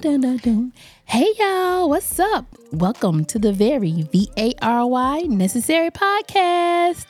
dun, dun, dun. Hey y'all, what's up? Welcome to the very VARY Necessary Podcast.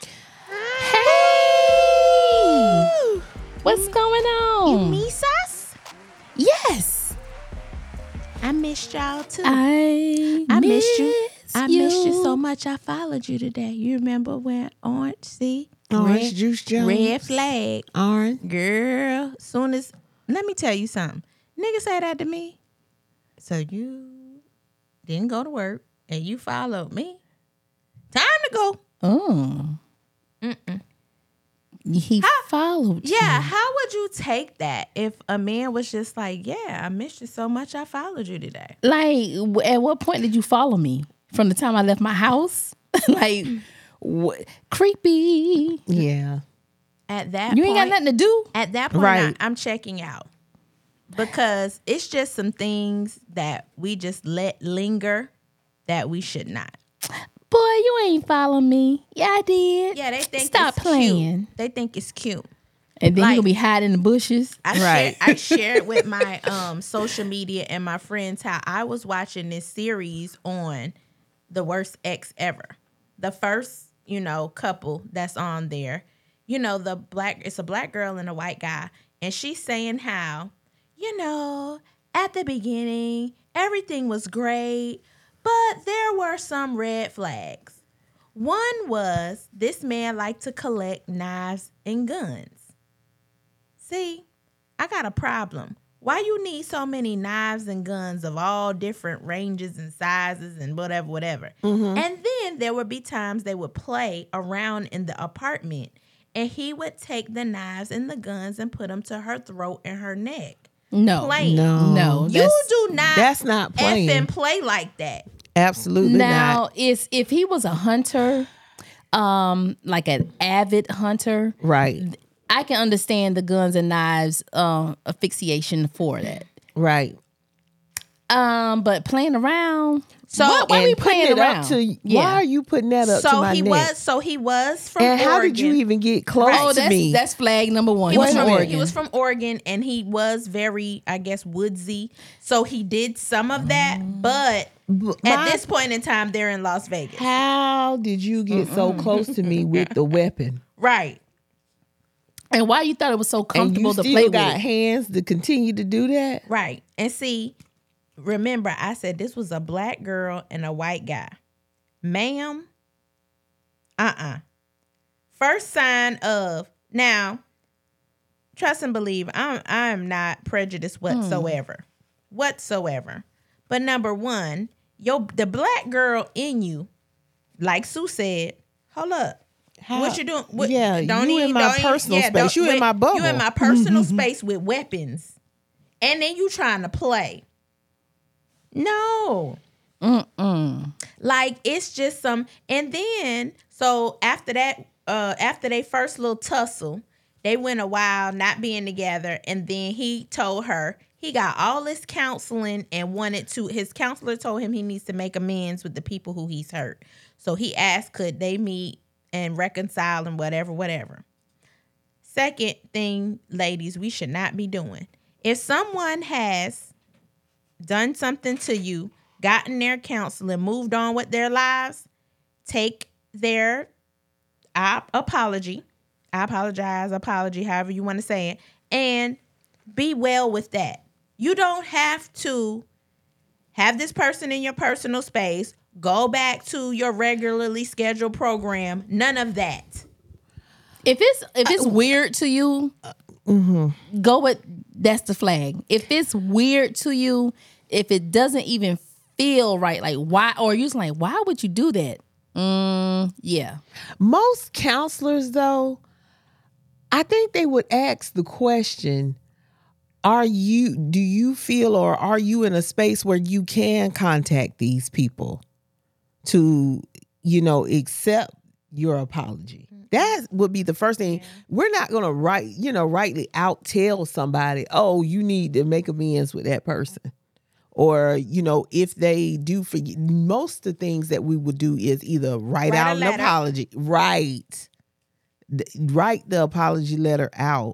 Hey! What's going on? You miss us? Yes. I missed y'all too. I missed you. I you. missed you so much. I followed you today. You remember when Orange Juice Jones. Red flag. Orange. Girl, let me tell you something. Nigga say that to me. So you didn't go to work and you followed me. Time to go. Oh. He followed you. Yeah, how would you take that if a man was just like, yeah, I missed you so much I followed you today? Like, at what point did you follow me? From the time I left my house? Like, what? Creepy. Yeah. At that You point, ain't got nothing to do? At that point, Right. I'm checking out. Because it's just some things that we just let linger that we should not. Boy, you ain't follow me. Yeah, I did. Yeah, they think Stop it's playing. cute. They think it's cute. And then Like- you gonna be hiding in the bushes. I shared with my social media and my friends how I was watching this series on The Worst Ex Ever. The first, couple that's on there. It's a black girl and a white guy. And she's saying how, at the beginning, everything was great, but there were some red flags. One was this man liked to collect knives and guns. See, I got a problem. Why you need so many knives and guns of all different ranges and sizes and whatever. And then there would be times they would play around in the apartment and he would take the knives and the guns and put them to her throat and her neck. No. Playing. No. You do not That's not playing. effing play like that. Absolutely Now, not. if he was a hunter, like an avid hunter, Right. I can understand the guns and knives asphyxiation for that. Right. But playing around. So why we And putting playing it around? up to why are you putting that up to my neck? he was from And Oregon. how did you even get close Oh, to me? that's flag number one. He was, From from, Oregon. he was from Oregon and he was very, I guess, woodsy. So he did some of that, but at this point in time, they're in Las Vegas. How did you get so close to me with the weapon? Right. And why you thought it was so And comfortable you to still play got with? hands to continue to do that? Right. And see, remember, I said this was a black girl and a white guy. Ma'am, First sign of, now, trust and believe, I am not prejudiced whatsoever. Whatsoever. But number one, the black girl in you, like Sue said, hold up. What you doing? You in my personal space. You in my bubble. You in my personal space with weapons. And then you trying to play. No. Like, it's just some. And then, so after that, after they first little tussle, they went a while not being together. And then he told her he got all this counseling and his counselor told him he needs to make amends with the people who he's hurt. So he asked, could they meet and reconcile and whatever. Second thing, ladies, we should not be doing. If someone has done something to you, gotten their counseling, moved on with their lives, take their apology, however you want to say it, and be well with that. You don't have to have this person in your personal space, go back to your regularly scheduled program, none of that. If it's weird to you, go with that's the flag. If it's weird to you, if it doesn't even feel right, like why, or you're just like, why would you do that? Yeah. Most counselors, though, I think they would ask the question, do you feel or are you in a space where you can contact these people to, accept your apology? That would be the first thing. Yeah. We're not going to rightly out tell somebody, oh, you need to make amends with that person. Or, if they do forget, most of the things that we would do is either write out an apology. Write the apology letter out,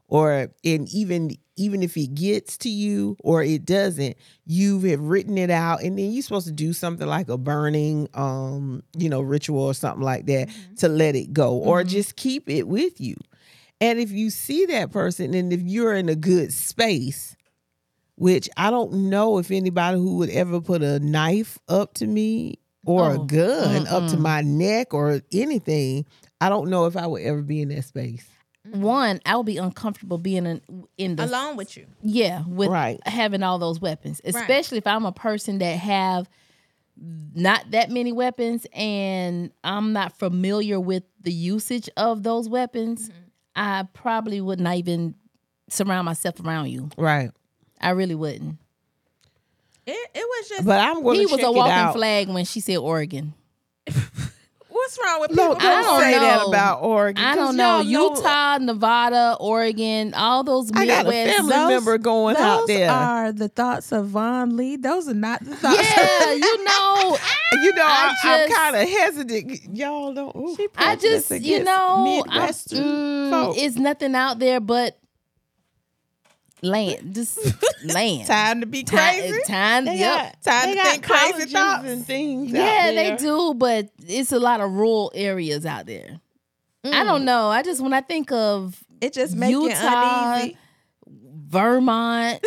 or and even if it gets to you or it doesn't, you have written it out, and then you're supposed to do something like a burning ritual or something like that to let it go, or just keep it with you. And if you see that person, and if you're in a good space, which I don't know if anybody who would ever put a knife up to me or a gun up to my neck or anything, I don't know if I would ever be in that space. One, I would be uncomfortable being in the alone with you. Yeah, with having all those weapons, especially if I'm a person that have not that many weapons and I'm not familiar with the usage of those weapons. I probably would not even surround myself around you. Right. I really wouldn't. It was just. But I'm going to check it out. He was a walking flag when she said Oregon. What's wrong with people? No, don't say that about Oregon. I don't know. Utah, Nevada, Oregon, all those Midwest. I got a family member going out there. Those are the thoughts of Von Lee. Those are not the thoughts. Yeah, I'm kind of hesitant. Y'all don't. Ooh, I just, Midwestern folk. It's nothing out there but land. Just land. Time to be crazy. Time to think crazy thoughts and things. Yeah, they do, but it's a lot of rural areas out there. I don't know. When I think of it, just makes Utah, uneasy. Vermont,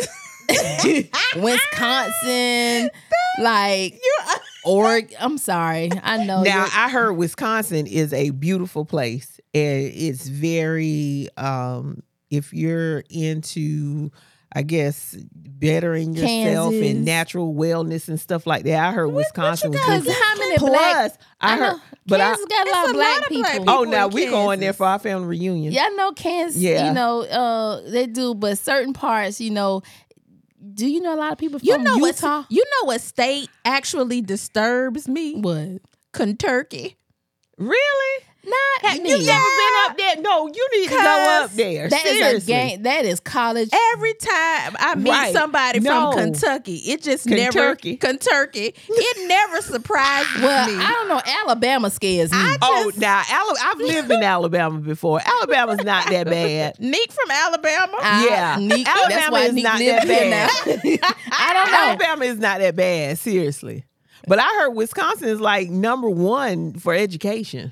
Wisconsin, Oregon. I'm sorry. I know. Now I heard Wisconsin is a beautiful place, and it's very. If you're into, I guess, bettering yourself and natural wellness and stuff like that, I heard Wisconsin was good. How many Kansas got a lot of black people. Oh, now we going there for our family reunion. Yeah, I know Kansas. Yeah. They do, but certain parts, do you know a lot of people from Utah? You know what state actually disturbs me? What? Kentucky. Really? Not me. You've never been up there? No, you need to go up there. Seriously. That is college. Every time I meet somebody from Kentucky, it just never Kentucky. It never surprises me. I don't know. Alabama scares me. I've lived in Alabama before. Alabama's not that bad. Neek from Alabama? Neek, Alabama is not that bad. I don't know. Alabama is not that bad, seriously. But I heard Wisconsin is like number one for education.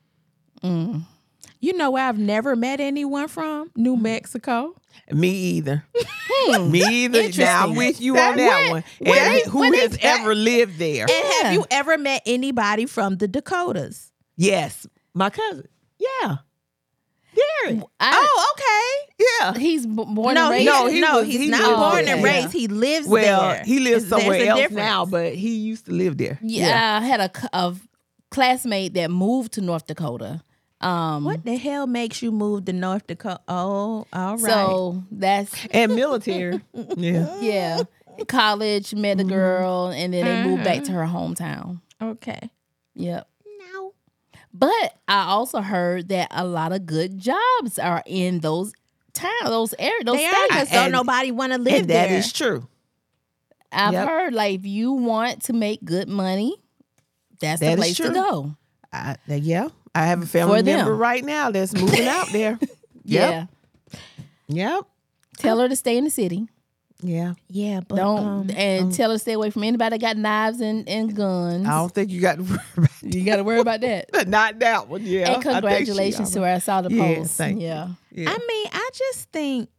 You know where I've never met anyone from? New Mexico. Me either. Me either. Now I'm with you on that one. And who has ever lived there? And have you ever met anybody from the Dakotas? Yes. My cousin. Yeah. Derek. Okay. Yeah. He's born and raised. He's not born and raised. He lives there. Well, he lives somewhere else now, but he used to live there. Yeah. I had a classmate that moved to North Dakota. What the hell makes you move to North Dakota? Oh, all right. So that's and military. Yeah. College, met a girl, and then they moved back to her hometown. Okay. Yep. No. But I also heard that a lot of good jobs are in those towns, those areas, those states. Because don't nobody want to live there. That is true. I've heard if you want to make good money, that's the place to go. I have a family member right now that's moving out there. Yep. Yep. Tell her to stay in the city. Yeah. Yeah, but tell her to stay away from anybody that got knives and guns. I don't think you got to worry about that. You got to worry about that. Not that one, yeah. And congratulations to her. I saw the post. Yeah. I mean, I just think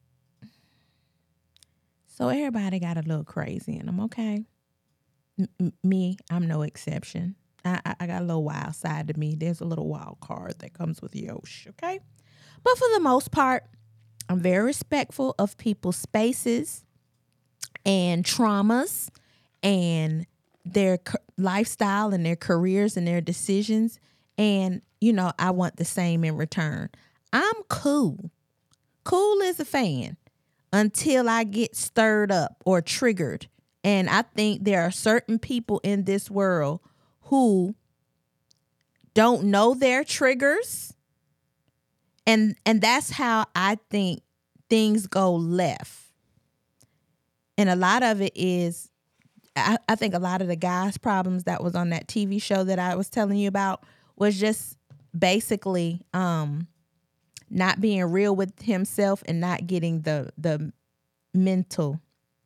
so everybody got a little crazy in them, okay? Me, I'm no exception. I got a little wild side to me. There's a little wild card that comes with Yosh, okay? But for the most part, I'm very respectful of people's spaces and traumas and their lifestyle and their careers and their decisions. And, I want the same in return. I'm cool. Cool as a fan until I get stirred up or triggered. And I think there are certain people in this world who don't know their triggers. And that's how I think things go left. And a lot of it is, I think a lot of the guys' problems that was on that TV show that I was telling you about was just basically not being real with himself and not getting the mental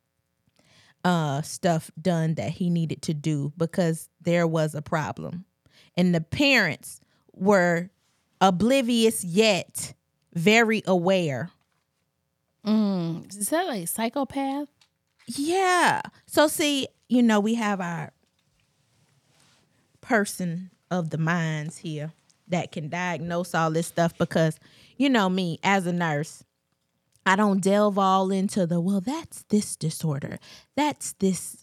stuff done that he needed to do because there was a problem. And the parents were oblivious yet very aware. Is that like psychopath? Yeah. So see, we have our person of the minds here that can diagnose all this stuff because, me as a nurse, I don't delve all into that's this disorder. That's this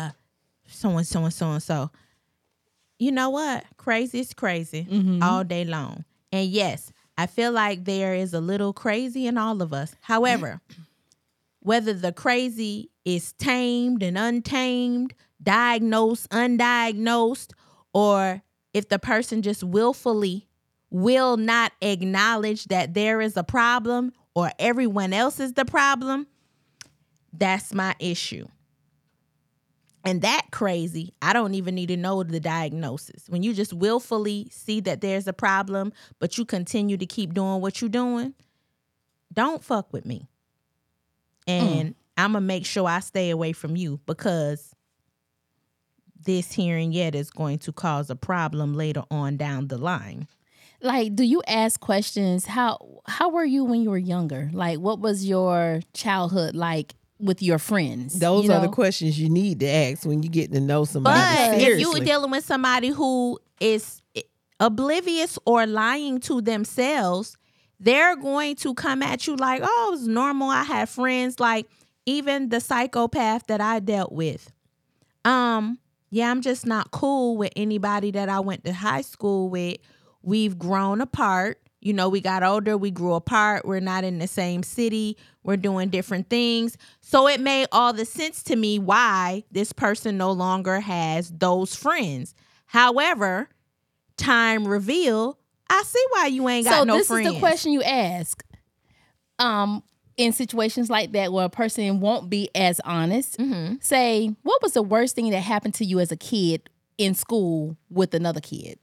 so. You know what? Crazy is crazy all day long. And yes, I feel like there is a little crazy in all of us. However, whether the crazy is tamed and untamed, diagnosed, undiagnosed, or if the person just willfully will not acknowledge that there is a problem or everyone else is the problem, that's my issue. And that crazy, I don't even need to know the diagnosis. When you just willfully see that there's a problem, but you continue to keep doing what you're doing, don't fuck with me. And I'm going to make sure I stay away from you because this hearing yet is going to cause a problem later on down the line. Like, do you ask questions? How were you when you were younger? Like, what was your childhood like with your friends? Those are the questions you need to ask when you get to know somebody. But seriously. if you were dealing with somebody who is oblivious or lying to themselves, they're going to come at you like, oh, it's normal. I had friends, like even the psychopath that I dealt with. I'm just not cool with anybody that I went to high school with. We've grown apart. We got older, we grew apart. We're not in the same city. We're doing different things. So it made all the sense to me why this person no longer has those friends. However, time revealed, I see why you ain't got no friends. So this is the question you ask. In situations like that where a person won't be as honest, say, what was the worst thing that happened to you as a kid in school with another kid?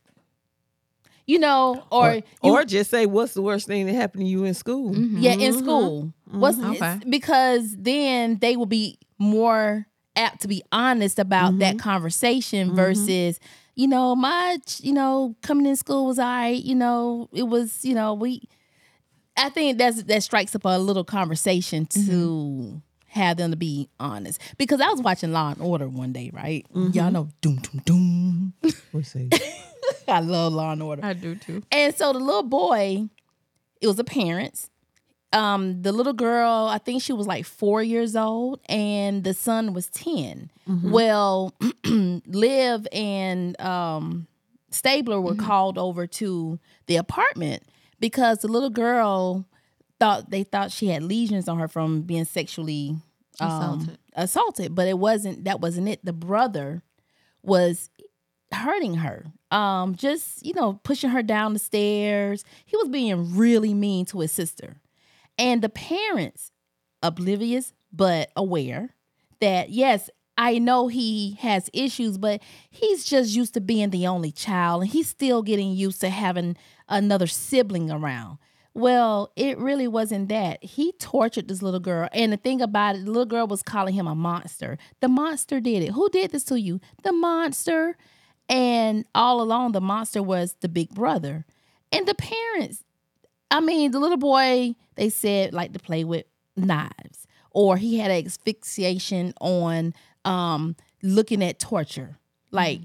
Or just say, what's the worst thing that happened to you in school? Yeah, in school. Because then they will be more apt to be honest about that conversation versus, my coming in school was all right. It was, I think that strikes up a little conversation to have them to be honest. Because I was watching Law and Order one day, right? Y'all know doom, doom, doom. Let's see. I love Law and Order. I do too. And so the little boy, it was the parents. The little girl, I think she was like 4 years old, and the son was 10. Well, Liv and Stabler were called over to the apartment because the little girl thought she had lesions on her from being sexually assaulted, but that wasn't it. The brother was hurting her, just pushing her down the stairs. He was being really mean to his sister, and the parents, oblivious but aware that yes, I know he has issues, but he's just used to being the only child, and he's still getting used to having another sibling around. Well, it really wasn't that. He tortured this little girl. And the thing about it, the little girl was calling him a monster. The monster did it. Who did this to you? The monster. And all along, the monster was the big brother. And the parents, the little boy, they said, like to play with knives. Or he had asphyxiation on looking at torture. Like,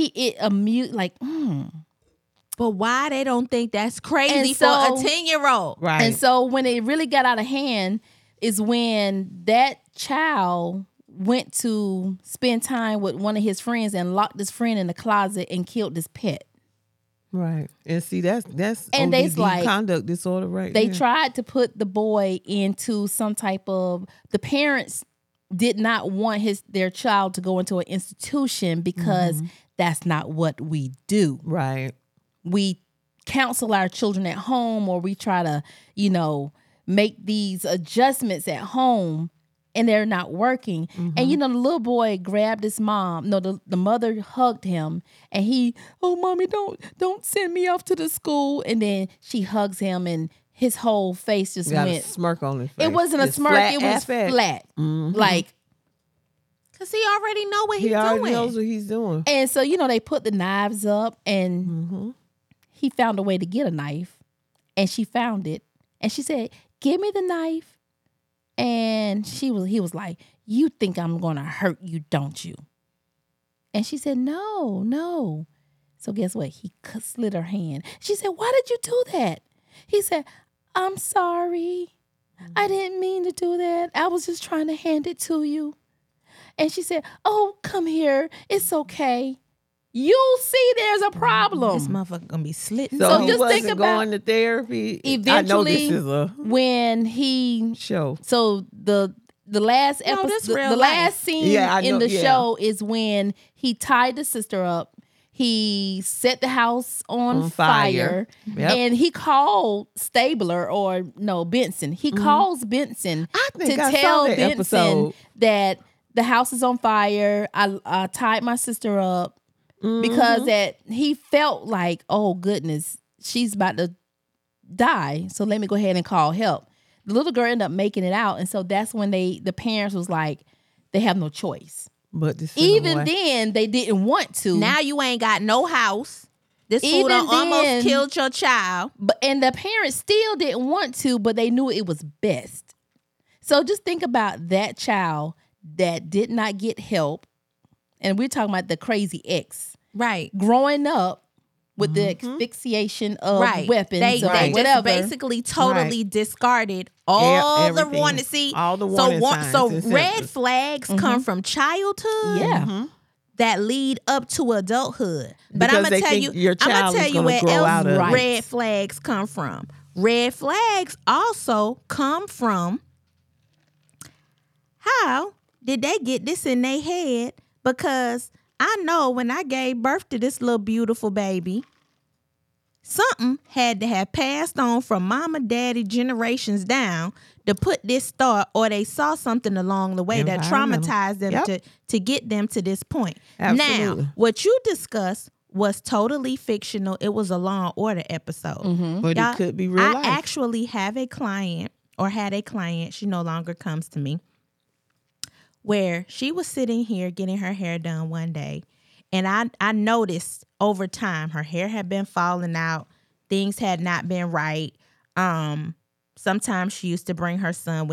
But why they don't think that's crazy for a 10-year-old? Right. And so when it really got out of hand is when that child went to spend time with one of his friends and locked his friend in the closet and killed his pet. Right. And see, that's and ODD conduct disorder right They there. tried to put the boy into some type of, the parents did not want their child to go into an institution because that's not what we do. Right. We counsel our children at home, or we try to, make these adjustments at home, and they're not working. And, the little boy grabbed his mom. No, the mother hugged him, and he, oh, mommy, don't send me off to the school. And then she hugs him, and his whole face just Got a went. smirk on his face. It wasn't a Just smirk. flat It was affect. flat. Like, Because he already know what he's He already doing. knows what he's doing. and so, they put the knives up and he found a way to get a knife and she found it. And she said, give me the knife. And he was like, you think I'm going to hurt you, don't you? And she said, no. So guess what? He slit her hand. She said, why did you do that? He said, I'm sorry. I didn't mean to do that. I was just trying to hand it to you. And she said, oh, come here. It's okay. You'll see there's a problem. This motherfucker gonna be slitting. So So he just wasn't think about- going to therapy. Eventually, I know this is a when he show. so the last No, episode, this the real last life. scene Yeah, I in know, the yeah. show is when he tied the sister up. He set the house on fire, Yep. and he called Stabler Benson. He calls Benson I think to I saw tell that Benson episode. that the house is on fire. I tied my sister up because that he felt like, oh goodness, she's about to die. So let me go ahead and call help. The little girl ended up making it out, and so that's when the parents was like, they have no choice. But to send him Even away. then, they didn't want to. Now you ain't got no house. This fool Even done then- almost killed your child. And the parents still didn't want to, but they knew it was best. So just think about that child that did not get help, and we're talking about the crazy ex Right. growing up with the asphyxiation of Right. weapons They or just whatever. basically totally discarded all the everything. warning. See, All the warning signs so and red symptoms. flags come from childhood. Yeah. That lead up to adulthood. But Because I'm gonna they tell think you, your I'm gonna child tell is you gonna where grow out else of it. red flags come from. Red flags also come from how did they get this in their head? Because I know when I gave birth to this little beautiful baby, something had to have passed on from mama, daddy, generations down to put this thought, or they saw something along the way that Environmental. traumatized them Yep. to get them to this point. Absolutely. Now, what you discussed was totally fictional. It was a Law and Order episode. But Y'all, it could be real I life. actually have a client, or had a client, she no longer comes to me, where she was sitting here getting her hair done one day. And I noticed over time her hair had been falling out. Things had not been right. Sometimes she used to bring her son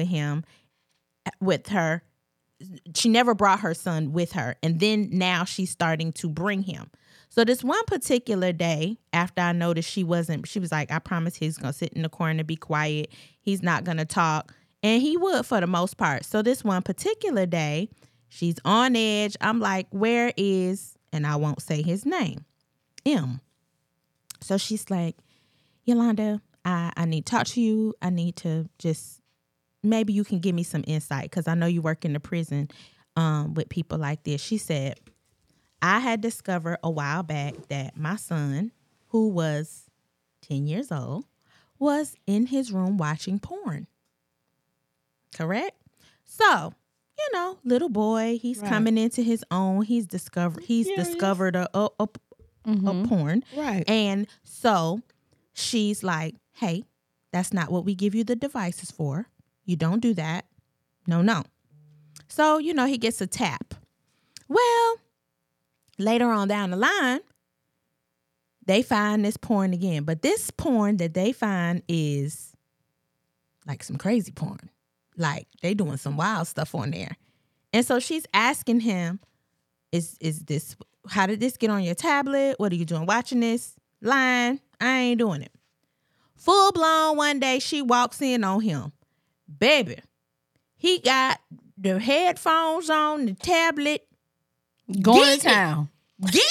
with her. She never brought her son with her. And then now she's starting to bring him. So this one particular day, after I noticed she was like, I promise he's going to sit in the corner, be quiet. He's not going to talk. And he would for the most part. So this one particular day, she's on edge. I'm like, where is, and I won't say his name, M. So she's like, Yolanda, I need to talk to you. I need to just, maybe you can give me some insight because I know you work in the prison with people like this. She said, I had discovered a while back that my son, who was 10 years old, was in his room watching porn. Correct? So, little boy, he's coming into his own. He's discovered a porn. Right. And so she's like, hey, that's not what we give you the devices for. You don't do that. No. So, he gets a tap. Well, later on down the line, they find this porn again. But this porn that they find is like some crazy porn. Like they doing some wild stuff on there. And so she's asking him, is this, how did this get on your tablet? What are you doing watching this? Lying. I ain't doing it. Full blown one day she walks in on him. Baby, he got the headphones on, the tablet. Going to town. Getting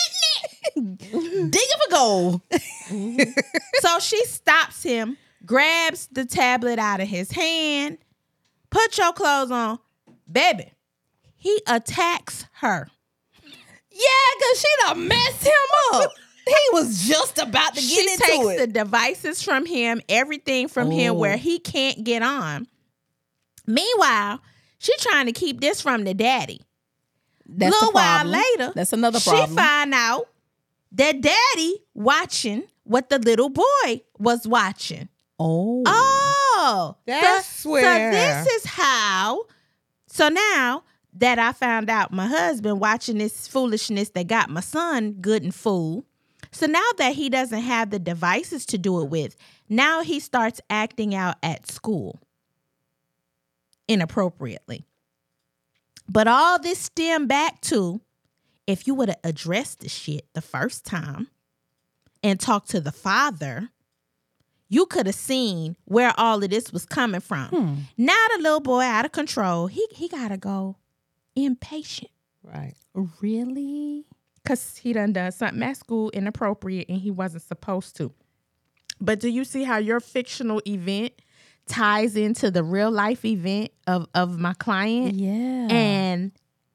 it. Digging for gold. So she stops him, grabs the tablet out of his hand, put your clothes on. Baby, he attacks her. Yeah, because she done messed him up. He was just about to get She into takes it. the devices from him, everything from him where he can't get on. Meanwhile, she trying to keep this from the daddy. That's Little the while problem. later, That's another problem. She find out that daddy watching what the little boy was watching Oh, That's where. So this is how. So now that I found out my husband watching this foolishness that got my son good and full. So now that he doesn't have the devices to do it with, now he starts acting out at school inappropriately. But all this stemmed back to, if you would have addressed the shit the first time and talked to the father, you could have seen where all of this was coming from. Now the little boy out of control, he got to go impatient. Right. Really? Because he done something at school inappropriate and he wasn't supposed to. But do you see how your fictional event ties into the real life event of my client? Yeah. And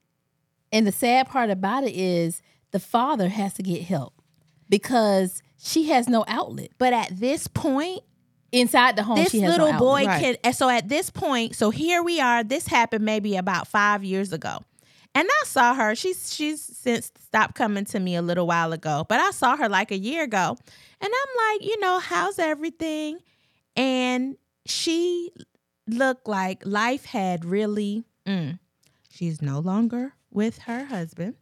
the sad part about it is the father has to get help because she has no outlet. but at this point, Inside the home, this she has little no boy outlet. Right. can. So at this point, so here we are. This happened maybe about 5 years ago. And I saw her. She's since stopped coming to me a little while ago. But I saw her like a year ago. And I'm like, how's everything? And she looked like life had really, she's no longer with her husband.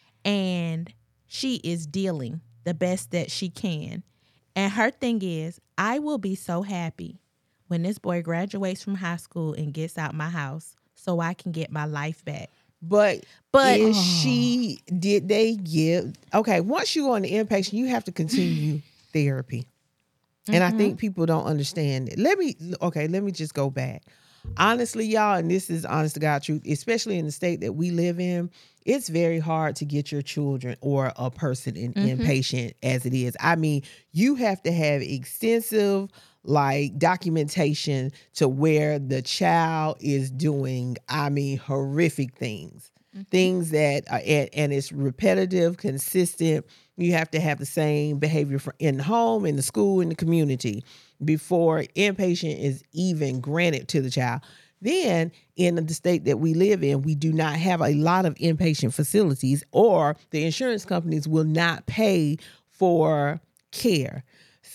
And she is dealing the best that she can. And her thing is, I will be so happy when this boy graduates from high school and gets out my house so I can get my life back. But But did they give, okay, once you go on the inpatient, you have to continue therapy. And I think people don't understand it. Let me just go back. Honestly, y'all, and this is honest to God truth, especially in the state that we live in, it's very hard to get your children or a person in inpatient as it is. I mean, you have to have extensive documentation to where the child is doing, horrific things. Things that are, and it's repetitive, consistent. You have to have the same behavior in the home, in the school, in the community before inpatient is even granted to the child. Then in the state that we live in, we do not have a lot of inpatient facilities, or the insurance companies will not pay for care.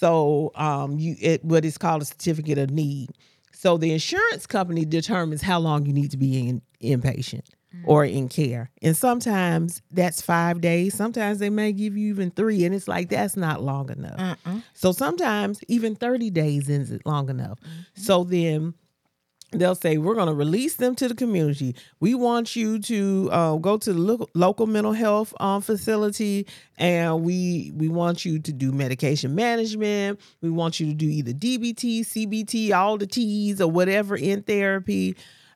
So what is called a certificate of need. So the insurance company determines how long you need to be in inpatient or in care. And sometimes that's 5 days. Sometimes they may give you even 3. And it's like, that's not long enough. So sometimes even 30 days isn't long enough. So then they'll say, we're going to release them to the community. We want you to go to the local mental health facility, and we want you to do medication management. We want you to do either DBT, CBT, all the T's or whatever in therapy,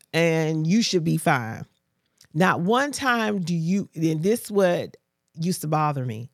and you should be fine. Not one time and this what used to bother me.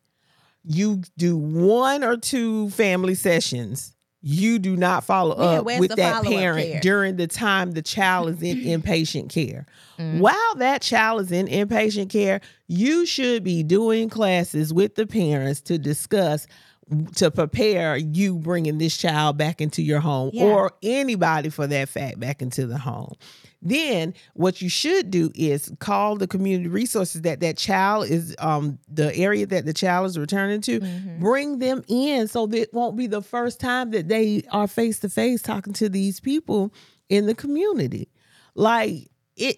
You do 1 or 2 family sessions. You do not follow up with that parent during the time the child is in inpatient care. While that child is in inpatient care, you should be doing classes with the parents to discuss, to prepare you bringing this child back into your home, or anybody for that fact back into the home. Then what you should do is call the community resources that child is, the area that the child is returning to, bring them in so that it won't be the first time that they are face to face talking to these people in the community. Like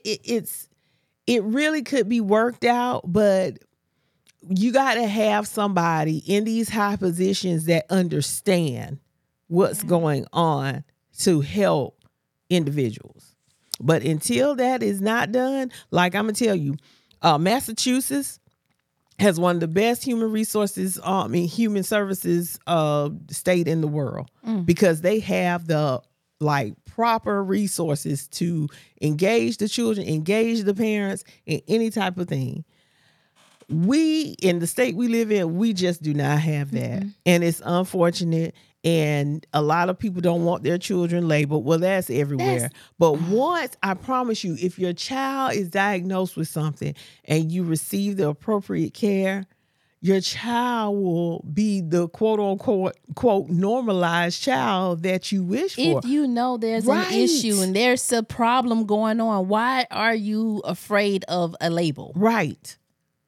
it really could be worked out, but you got to have somebody in these high positions that understand what's going on to help individuals. But until that is not done, like I'm going to tell you, Massachusetts has one of the best human resources, human services state in the world, because they have the proper resources to engage the children, engage the parents in any type of thing. We, in the state we live in, we just do not have that. And it's unfortunate. And a lot of people don't want their children labeled. Well, that's everywhere. But once, I promise you, if your child is diagnosed with something and you receive the appropriate care, your child will be the quote unquote normalized child that you wish for. If you know there's an issue and there's a problem going on, why are you afraid of a label? Right.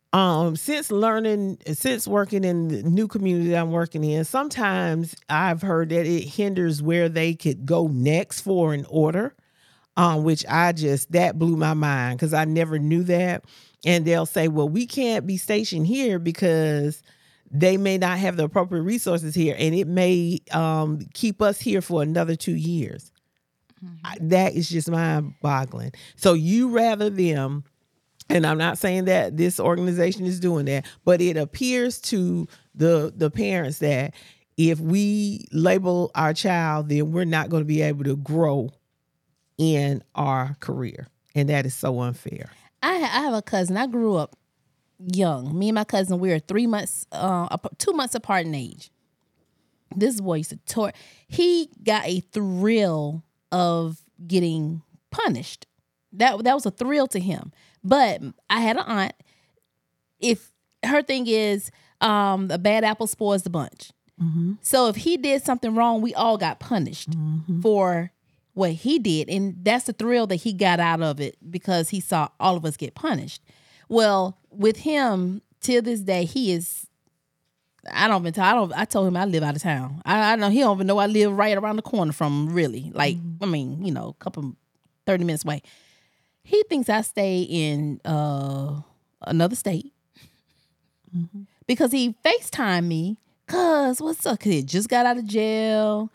Since working in the new community I'm working in, sometimes I've heard that it hinders where they could go next for an order, which that blew my mind because I never knew that. And they'll say, well, we can't be stationed here because they may not have the appropriate resources here, and it may keep us here for another 2 years. That is just mind-boggling. So you rather them, and I'm not saying that this organization is doing that, but it appears to the parents that if we label our child, then we're not going to be able to grow in our career. And that is so unfair. I have a cousin. I grew up young. Me and my cousin, we were 2 months apart in age. This boy used to he got a thrill of getting punished. That was a thrill to him. But I had an aunt. If her thing is a bad apple spoils the bunch. Mm-hmm. So if he did something wrong, we all got punished for what he did. And that's the thrill that he got out of it because he saw all of us get punished. Well, with him, till this day, he is, I told him I live out of town. I know he don't even know I live right around the corner from him, really. Like, I mean, a couple, 30 minutes away. He thinks I stay in another state because he FaceTimed me because what's up? Cause he just got out of jail.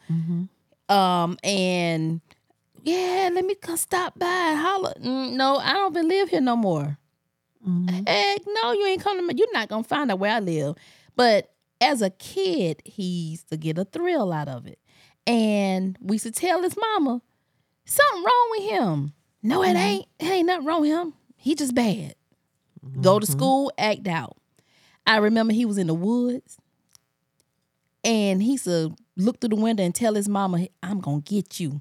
And yeah, let me come stop by and holler. No, I don't even live here no more. Heck no, you ain't coming to me. You're not going to find out where I live. But as a kid, he used to get a thrill out of it. And we used to tell his mama, something wrong with him. No, it ain't. It ain't nothing wrong with him. He just bad. Go to school, act out. I remember he was in the woods. And he used to look through the window and tell his mama, I'm going to get you.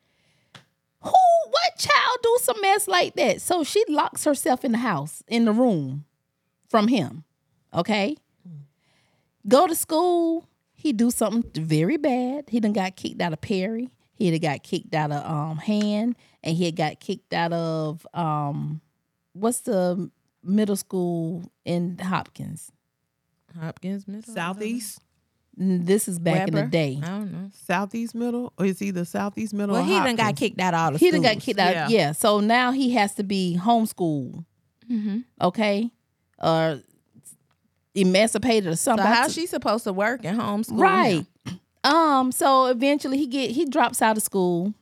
What child do some mess like that? So she locks herself in the house, in the room from him. Okay? Go to school. He do something very bad. He done got kicked out of Perry. He had got kicked out of Han. And he had got kicked out of, what's the middle school in Hopkins? Hopkins Middle? Southeast? This is back in the day. I don't know. Southeast Middle? Or is either Southeast Middle Well, or he Hopkins? done got kicked out all the He schools. done got kicked out. Yeah. So now he has to be homeschooled. Okay? Or emancipated or something. So how's she supposed to work and homeschool? Right. So eventually he drops out of school.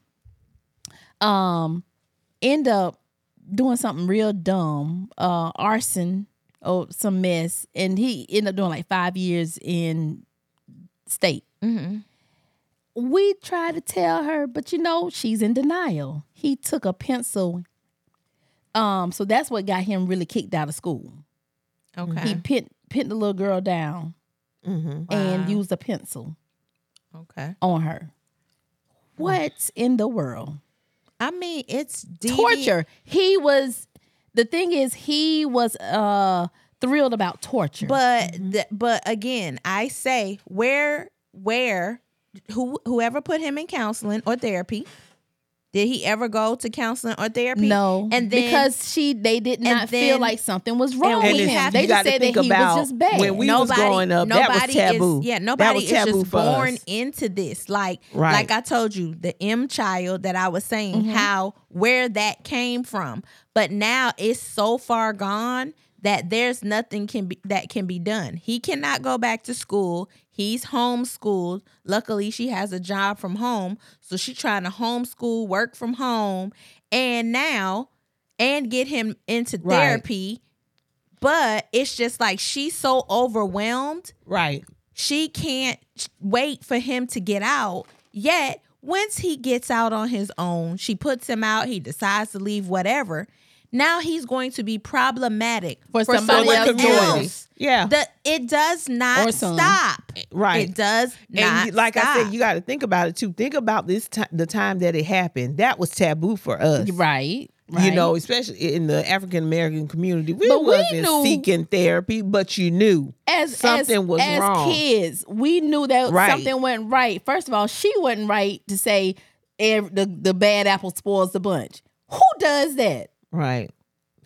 End up doing something real dumb. Arson or some mess. And he ended up doing like 5 years in state. We tried to tell her, but she's in denial. He took a pencil. So that's what got him really kicked out of school. Okay. He pinned the little girl down and used a pencil on her. What in the world? I mean, it's torture. The thing is, he was thrilled about torture. But again, I say whoever put him in counseling or therapy, did he ever go to counseling or therapy? No, and then, because they did not feel like something was wrong with him. They just said that he was just bad. When we was growing up, that was taboo. Nobody is just born into this. Like I told you, the M child that I was saying, where that came from. But now it's so far gone that there's nothing that can be done. He cannot go back to school. He's homeschooled. Luckily, she has a job from home. So she's trying to homeschool, work from home, and get him into therapy. But it's just like she's so overwhelmed. Right. She can't wait for him to get out. Yet, once he gets out on his own, she puts him out. He decides to leave, whatever. Now he's going to be problematic for somebody else. Yeah. It does not stop. Right. It does not and like stop. I said, you got to think about it too. Think about this the time that it happened. That was taboo for us. Right. Especially in the African American community. We wasn't seeking therapy, but you knew something was wrong. As kids, we knew that something wasn't right. First of all, she wasn't right to say the bad apple spoils the bunch. Who does that? Right.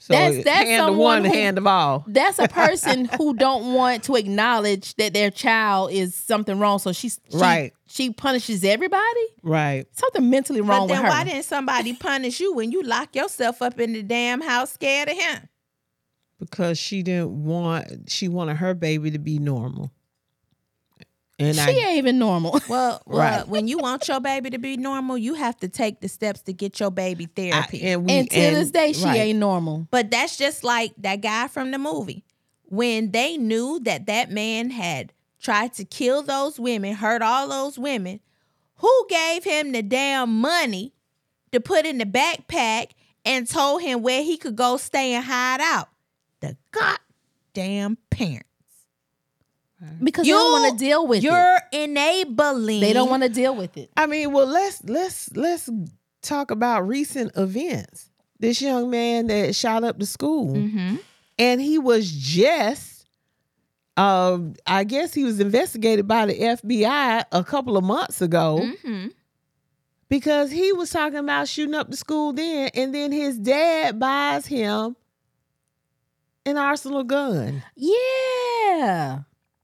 So That's hand of someone one, who- hand of all. That's a person who don't want to acknowledge that their child is something wrong. So she Right. She punishes everybody. Right. Something mentally wrong But then with her. why didn't somebody punish you when you lock yourself up in the damn house scared of him? Because she wanted her baby to be normal. And she ain't even normal. Well, Right. when you want your baby to be normal, you have to take the steps to get your baby therapy. And to this day, she right. ain't normal. But that's just like that guy from the movie. When they knew that man had tried to kill those women, hurt all those women, who gave him the damn money to put in the backpack and told him where he could go stay and hide out? The goddamn parents. Because they don't want to deal with it. You're enabling. They don't want to deal with it. I mean, well, let's talk about recent events. This young man that shot up the school, Mm-hmm. and he was just, I guess he was investigated by the FBI a couple of months ago Mm-hmm. because he was talking about shooting up the school then, and then his dad buys him an arsenal gun. Yeah.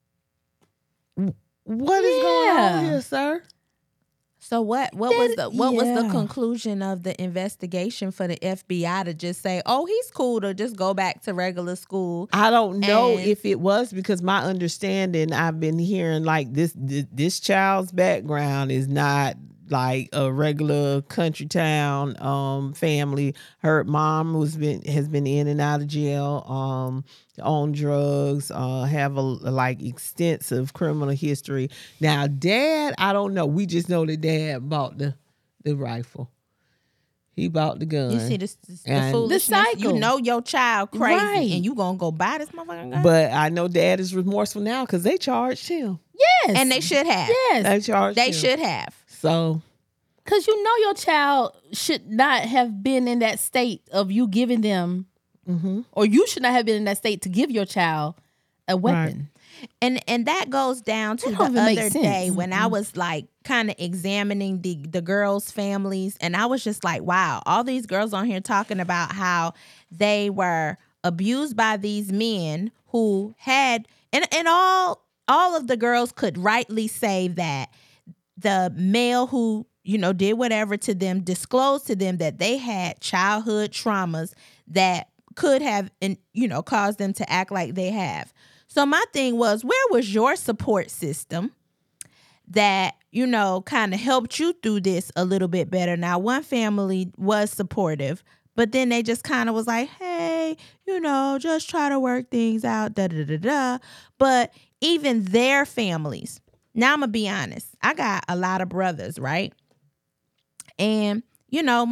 What is going on here, sir? So what was the yeah. conclusion of the investigation for the FBI to just say, oh, he's cool to just go back to regular school? I don't know And- if it was, because my understanding, I've been hearing like this child's background is not like a regular country town family. Her mom has been in and out of jail, on drugs, have a like extensive criminal history. Now, dad, I don't know. We just know that dad bought the rifle. He bought the gun. You see the And- foolishness. The cycle. You know your child crazy, Right. and you gonna go buy this motherfucking gun? But I know dad is remorseful now because they charged him. Yes. And they should have. Yes. They charged They him. should have. So Because you know your child should not have been in that state of you giving them, or you should not have been in that state to give your child a weapon. And that goes down to That the don't even make other sense. day when I was like kind of examining the girls' families, and I was just like, wow, all these girls on here talking about how they were abused by these men who had, and all of the girls could rightly say that the male who, you know, did whatever to them disclosed to them that they had childhood traumas that could have, and you know, caused them to act like they have. So my thing was, where was your support system that, you know, kind of helped you through this a little bit better? Now, one family was supportive, but then they just kind of was like, hey, you know, just try to work things out, da da da da. But even their families, now I'm gonna be honest, I got a lot of brothers, right? And, you know,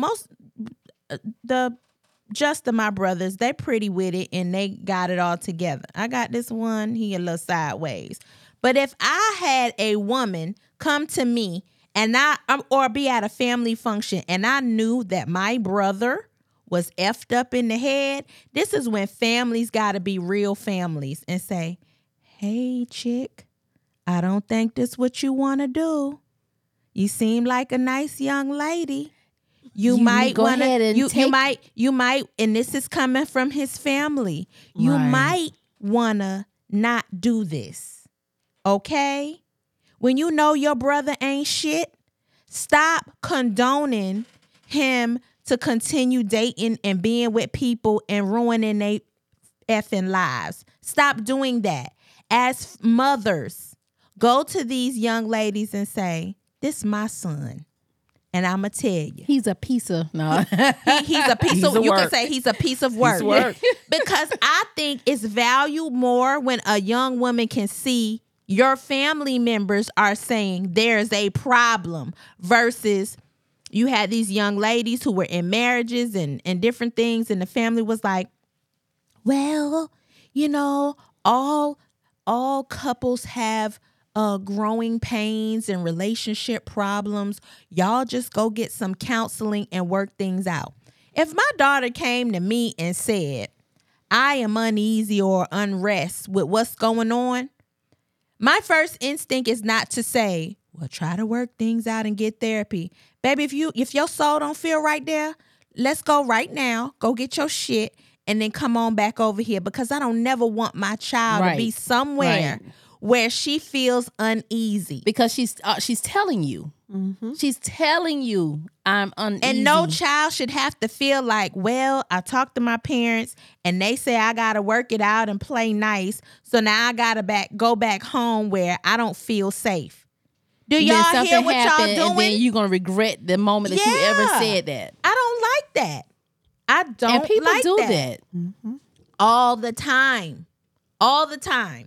just of my brothers, they pretty with it and they got it all together. I got this one, he a little sideways. But if I had a woman come to me and or be at a family function and I knew that my brother was effed up in the head, this is when families got to be real families and say, hey, chick, I don't think this what you want to do. You seem like a nice young lady. You might go want ahead and to, you might, and this is coming from his family. You Right. might want to not do this. Okay? When you know your brother ain't shit, stop condoning him to continue dating and being with people and ruining their effing lives. Stop doing that. As mothers, go to these young ladies and say, this my son. And I'm going to tell you. He's a piece of, no. He's a piece of, of you can work. say he's a piece of work. work. Because I think it's valued more when a young woman can see your family members are saying there's a problem versus you had these young ladies who were in marriages and different things. And the family was like, well, you know, all couples have growing pains and relationship problems. Y'all just go get some counseling and work things out. If my daughter came to me and said, I am uneasy or unrest with what's going on, my first instinct is not to say, well, try to work things out and get therapy. Baby, if your soul don't feel right there, let's go right now. Go get your shit and then come on back over here, because I don't never want my child to be Right. somewhere Right. where she feels uneasy. Because she's telling you. She's telling you I'm uneasy. And no child should have to feel like, well, I talked to my parents and they say I got to work it out and play nice. So now I got to go back home where I don't feel safe. Do And then y'all something hear what y'all happened, doing? And then you're going to regret the moment that you ever Yeah. said that. I don't like that. I don't And people like do that. All the time. All the time.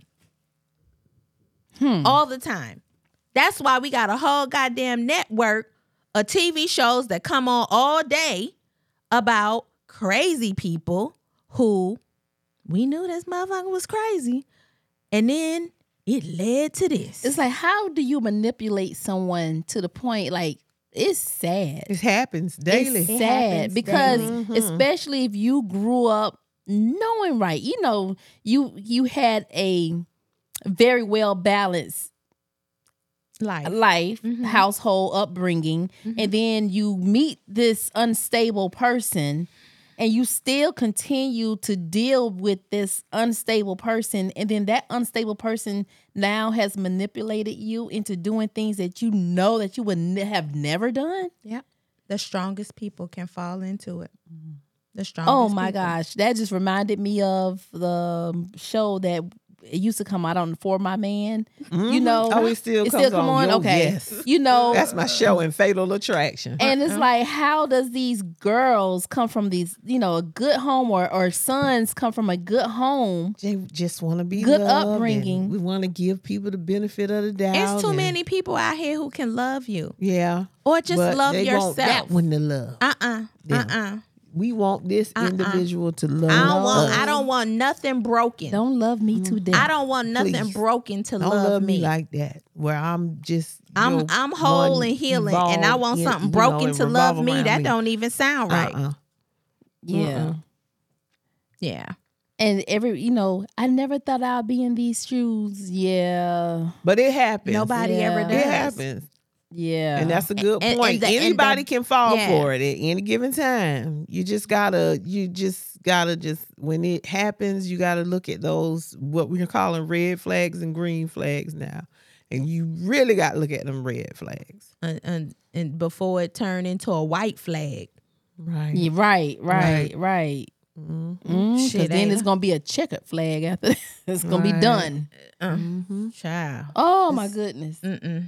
All the time. That's why we got a whole goddamn network of TV shows that come on all day about crazy people who we knew this motherfucker was crazy. And then it led to this. It's like, how do you manipulate someone to the point, like, it's sad. It happens daily. It's It sad happens because daily. especially if you grew up knowing right, you know, you had a very well balanced life, household upbringing, and then you meet this unstable person and you still continue to deal with this unstable person, and then that unstable person now has manipulated you into doing things that you know that you would have never done. Yep. The strongest people can fall into it. The strongest Oh my people. gosh, that just reminded me of the show that it used to come out on For My Man. You know, Oh, it still comes come on. on. Yo, Okay, yes. you know, That's my show in Fatal Attraction. and it's like, how does these girls come from these, you know, a good home, or sons come from a good home? They just want to be Good loved, and upbringing. we want to give people the benefit of the doubt. It's too and- many people out here who can love you Yeah. or just but love they want that yourself. one to love. Uh-uh. We want this individual to love I us. don't want nothing broken. Don't love me to death. I don't want nothing Please. broken to Don't love me. like that. Where I'm just I'm whole and healing, and I want something broken to love me. That don't even sound right. Yeah. Yeah. And you know, I never thought I'd be in these shoes. Yeah. But it happens. Nobody ever Yeah. does. It happens. Yeah. And that's a good And- point. and Anybody can fall yeah. for it at any given time. You just gotta when it happens, you gotta look at those what we're calling red flags and green flags now. And you really gotta look at them red flags. And before it turned into a white flag. Right. Yeah, right. Because Shit, then ain't it's gonna be a checkered flag after that. It's gonna be Right. done. Child. Oh my goodness. The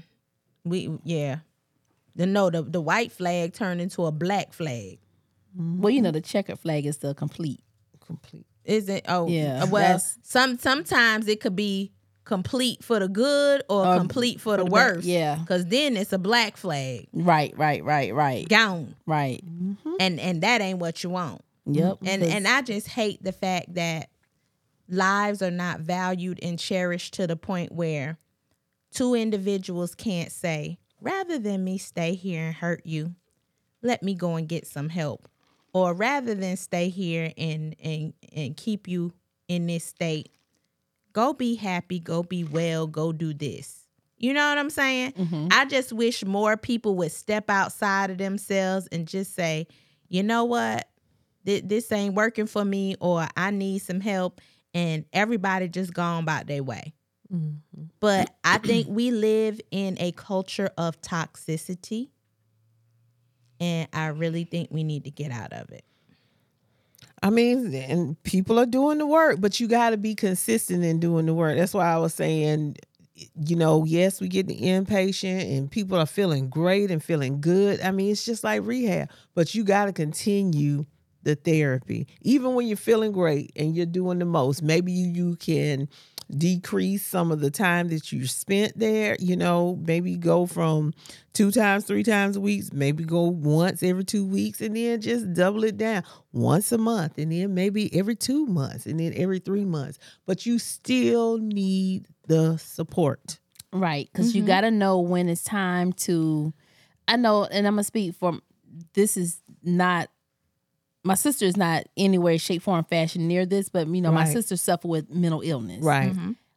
white flag turned into a black flag. Well, you know, the checkered flag is the complete. Is it? Oh, Yeah, Well, that's- sometimes it could be complete for the good or complete for the the bad, worse. yeah. Because then it's a black flag. Right. Gone. Right. And that ain't what you want. Yep. And I just hate the fact that lives are not valued and cherished to the point where two individuals can't say, rather than me stay here and hurt you, let me go and get some help. Or rather than stay here and keep you in this state, go be happy, go be well, go do this. You know what I'm saying? I just wish more people would step outside of themselves and just say, you know what? This ain't working for me, or I need some help, and everybody just gone about their way. But I think we live in a culture of toxicity, and I really think we need to get out of it. I mean, and people are doing the work, but you got to be consistent in doing the work. That's why I was saying, you know, yes, we get the inpatient and people are feeling great and feeling good. I mean, it's just like rehab, but you got to continue the therapy. Even when you're feeling great and you're doing the most, maybe you can decrease some of the time that you spent there, you know, maybe go from 2 times, 3 times a week, maybe go once every 2 weeks, and then just double it down once a month, and then maybe every 2 months, and then every 3 months. But you still need the support. Right. Because you got to know when it's time to, I know, and I'm going to speak from, this is not, my sister is not anywhere, shape, form, fashion near this, but, you know, my Right. sister suffered with mental illness. Right.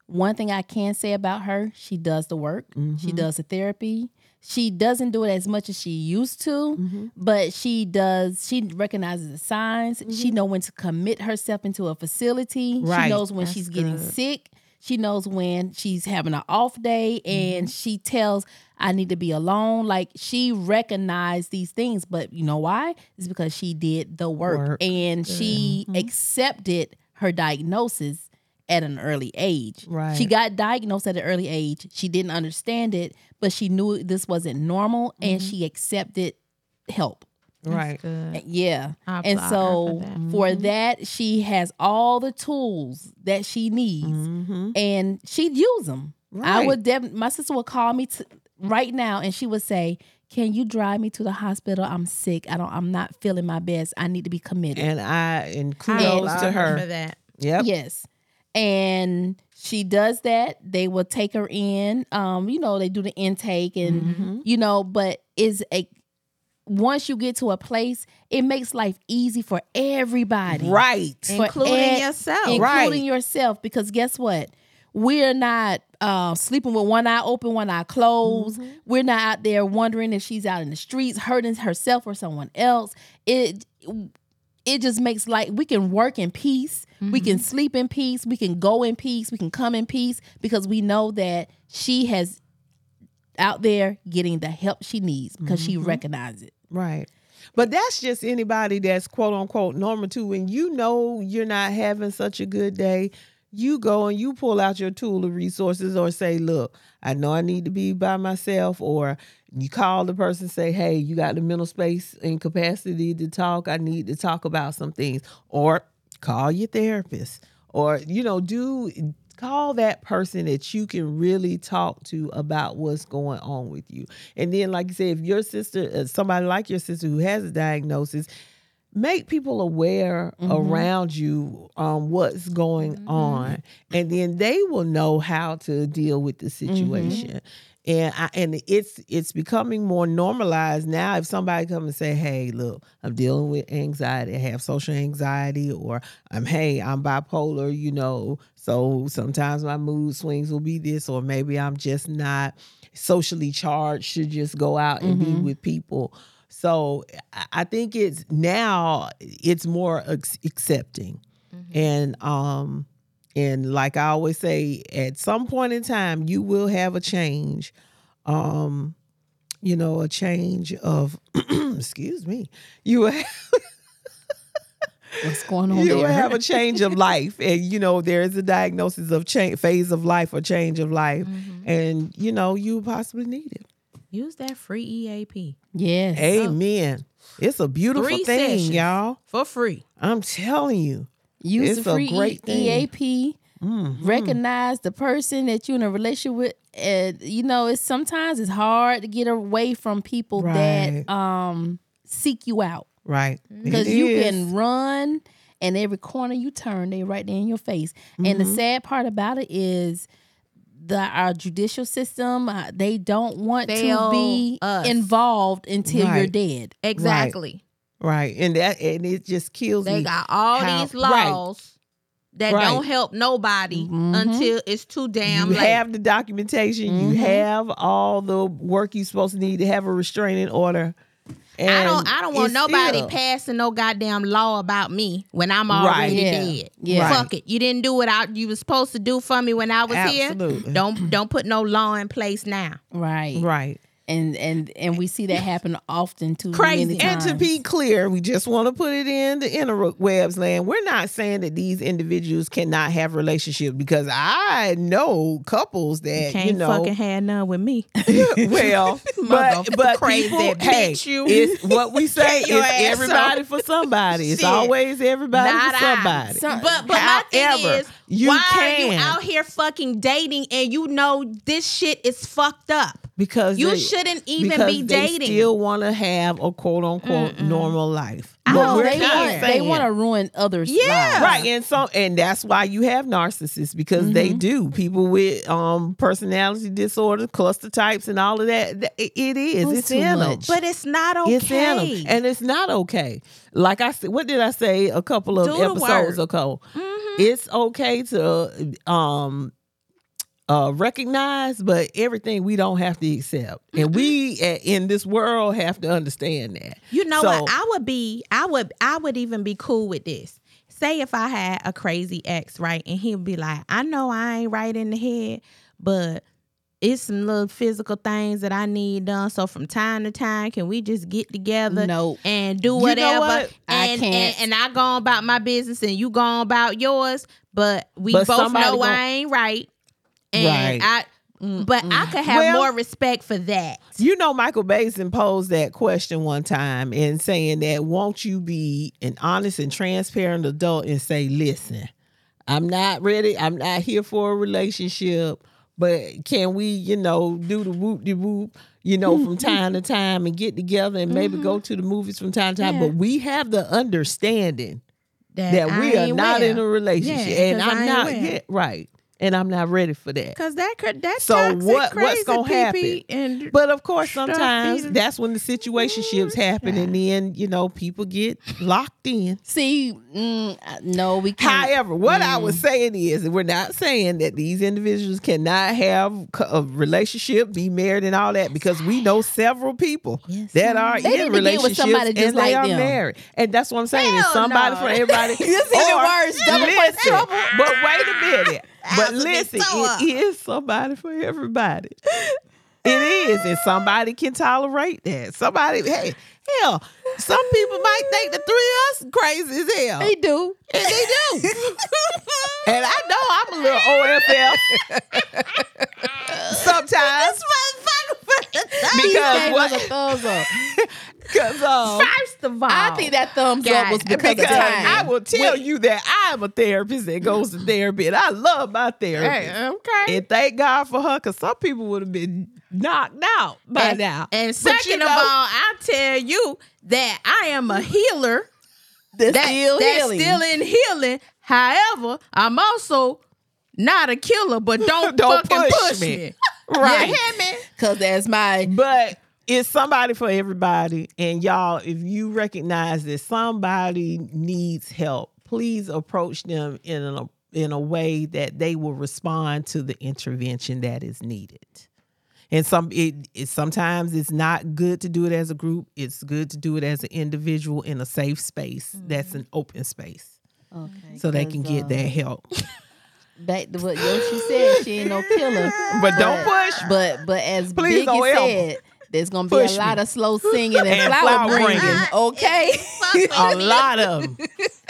one thing I can say about her, she does the work. She does the therapy. She doesn't do it as much as she used to, but she does. She recognizes the signs. She knows when to commit herself into a facility. Right. She knows when That's she's getting good. sick. She knows when she's having an off day, and she tells, I need to be alone. Like, she recognized these things, but you know why? It's because she did the work. And she accepted her diagnosis at an early age. Right. She got diagnosed at an early age. She didn't understand it, but she knew this wasn't normal, and she accepted help. Right. Good. Yeah. I And applaud so her for for that, she has all the tools that she needs, and she'd use them. I Right. would my sister would call me right now, and she would say, "Can you drive me to the hospital? I'm sick. I'm not feeling my best. I need to be committed." And I kudos applaud to for her. that. Yep. Yes. And she does that. They will take her in. They do the intake and but once you get to a place, it makes life easy for everybody. Right. For Including yourself. Including Right. yourself. Because guess what? We're not sleeping with one eye open, one eye closed. We're not out there wondering if she's out in the streets hurting herself or someone else. It just makes life, we can work in peace. We can sleep in peace. We can go in peace. We can come in peace because we know that she has out there getting the help she needs because she recognizes it. Right. But that's just anybody that's quote unquote normal too. When you know you're not having such a good day, you go and you pull out your tool of resources or say, look, I know I need to be by myself, or you call the person, say, hey, you got the mental space and capacity to talk. I need to talk about some things, or call your therapist, or, call that person that you can really talk to about what's going on with you. And then, like you said, if your sister, somebody like your sister who has a diagnosis, make people aware around you what's going on, and then they will know how to deal with the situation. And it's becoming more normalized now. If somebody come and say, hey, look, I'm dealing with anxiety, I have social anxiety, or I'm bipolar, so sometimes my mood swings will be this, or maybe I'm just not socially charged to just go out and be with people. So I think it's more accepting. And like I always say, at some point in time, you will have a change, a change of, excuse me, you will What's going on you will there? have a change of life. And, there is a diagnosis of phase of life or change of life. And, you possibly need it. Use that free EAP Yes. Amen. It's a beautiful 3 thing, sessions. y'all. for free. I'm telling you. Use It's the a free great thing. EAP. Recognize the person that you're in a relationship with. And, sometimes it's hard to get away from people Right. that seek you out. Right. Because It you is. can run, and every corner you turn, they right there in your face. And the sad part about it is our judicial system, they don't want to Fail be us. involved until you're Right. dead. Exactly. Right. And it just kills me. They got all how- these laws that Right. don't help nobody until it's too damn You late. have the documentation. You have all the work you're supposed to need to have a restraining order. And I don't want it's nobody still- passing no goddamn law about me when I'm already Yeah. dead. Yeah. Fuck it. You didn't do what you was supposed to do for me when I was Absolutely. here. Don't put no law in place now. Right. Right. And we see that happen often too. Crazy. Many And times. to be clear, we just want to put it in the interwebs land. We're not saying that these individuals cannot have relationships, because I know couples that, Can't fucking have none with me. well, but Crazy people, bitch, you. it's what we say Get your is ass everybody up. for somebody. It's Shit. always everybody Not for I. somebody. But my thing However, is, you why can. are you out here fucking dating and you know this shit is fucked up? Because You they- shouldn't even because be they dating. still want to have a quote unquote normal life. Well, But we're they not want saying- to ruin others' Yeah. lives. Right, and that's why you have narcissists, because they do. People with personality disorder, cluster types, and all of that. It is. Oh, It's too in them. much. But it's not okay. It's in them, and it's not okay. Like I said, what did I say a couple of Do the episodes work. ago? It's okay to recognize, but everything we don't have to accept. And we in this world have to understand that. You know what? I would even be cool with this. Say if I had a crazy ex, right? And he'd be like, I know I ain't right in the head, but it's some little physical things that I need done. So from time to time, can we just get together and do whatever? You know what? I can't. And I go on about my business and you go on about yours, but we both know I ain't right. And I could have more respect for that. You know, Michael Basin posed that question one time and saying that, won't you be an honest and transparent adult and say, listen, I'm not ready. I'm not here for a relationship. But can we, do the whoop-de-whoop, from time to time and get together and maybe go to the movies from time to time? Yeah. But we have the understanding that we are not in a relationship. And I'm not, right. And I'm not ready for that. Because that's so what's going to happen? But of course, sometimes that's when the situationships happen. And then, people get locked in. See, no, we can't. However, what I was saying is, we're not saying that these individuals cannot have a relationship, be married and all that, because we know several people that are in relationships and they are married. And that's what I'm saying. It's somebody for everybody. This is the worst. But wait a minute. But listen, it is somebody for everybody. It is. And somebody can tolerate that. Somebody, hell, some people might think the three of us crazy as hell. They do. And they do. And I know I'm a little OFF sometimes. Because what? Thumbs up. Because first of all, I think that thumbs up was because of time. I will tell you that I'm a therapist that goes to therapy, and I love my therapist. Okay. And thank God for her, because some people would have been knocked out by now. And second of all, I tell you that I am a healer. That's still in healing. However, I'm also not a killer, but don't fucking push me. Right. You hear me? Because that's But it's somebody for everybody. And y'all, if you recognize that somebody needs help, please approach them in a way that they will respond to the intervention that is needed. And sometimes it's not good to do it as a group. It's good to do it as an individual in a safe space. That's an open space. Okay. So they can get that help. Back to what Yoshi said, she ain't no killer. But don't push. But as Please Biggie said, there's gonna be a lot of slow singing and flower bringing. Okay, a lot of them.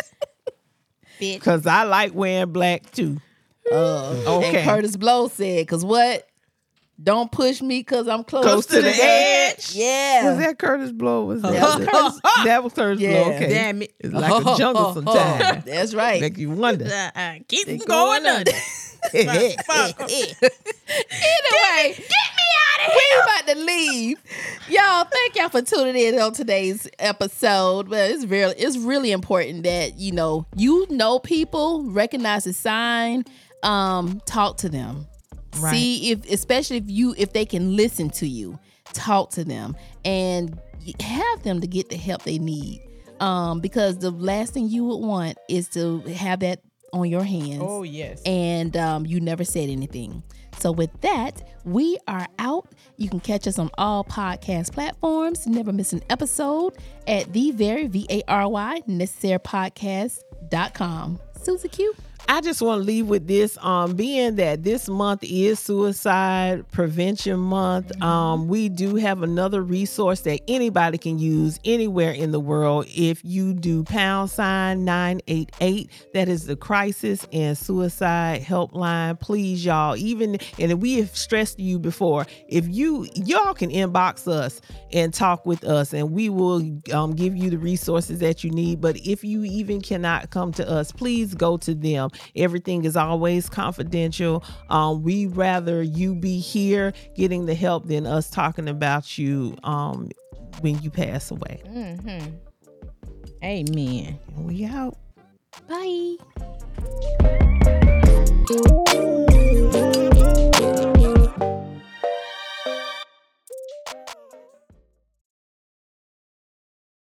Because I like wearing black too. Okay. And Curtis Blow said, "Cause what? Don't push me, cause I'm close to the edge." Yeah. Was that Curtis Blow? That was Curtis Blow. Okay. Damn it. It's like a jungle sometimes. That's right. Make you wonder. Keep going under. Anyway, get me out of here. We about to leave. Y'all, thank y'all for tuning in on today's episode. But it's really important that you know people, recognize the sign, talk to them. Right. See if they can listen to you, talk to them and have them to get the help they need. Because the last thing you would want is to have that on your hands. Oh yes. And you never said anything. So with that, we are out. You can catch us on all podcast platforms. Never miss an episode at Very necessarypodcast.com. Susie Q. I just want to leave with this, being that this month is Suicide Prevention Month. We do have another resource that anybody can use anywhere in the world. If you do #988, that is the Crisis and Suicide Helpline. Please, y'all, and we have stressed to you before, if y'all can inbox us and talk with us, and we will give you the resources that you need. But if you even cannot come to us, please go to them. Everything is always confidential. We rather you be here getting the help than us talking about you when you pass away. Mm-hmm. Amen. We out. Bye.